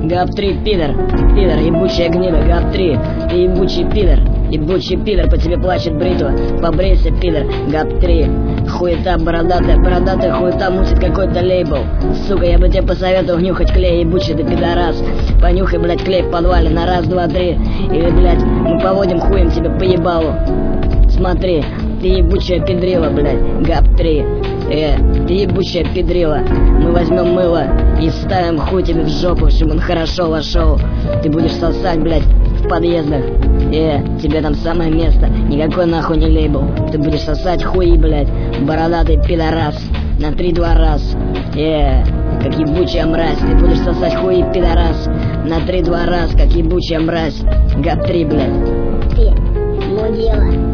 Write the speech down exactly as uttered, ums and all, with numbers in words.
гап три, пидор, пидор, ебучая гнида, гап три, ты ебучий пидор, ебучий пидор, по тебе плачет бритва, побрейся, пидор, гап три, хуета бородатая, бородатая хуета мусит какой-то лейбл, сука, я бы тебе посоветовал нюхать клей, ебучий ты пидорас, понюхай, блядь, клей в подвале на раз, два, три, или, блядь, мы поводим хуем тебе по ебалу, смотри, ты ебучая педрила, блядь, гап три. Э, ты ебучая педрила. Мы возьмем мыло и ставим хуй тебе в жопу, чтобы он хорошо вошел. Ты будешь сосать, блядь, в подъездах. Э, тебе там самое место. Никакой нахуй не лейбл. Ты будешь сосать хуи, блядь, бородатый пидорас. На три-два раз. Э, как ебучая мразь. Ты будешь сосать хуи, пидорас. На три-два раз, как ебучая мразь. гап три, блядь. Ты, мудила.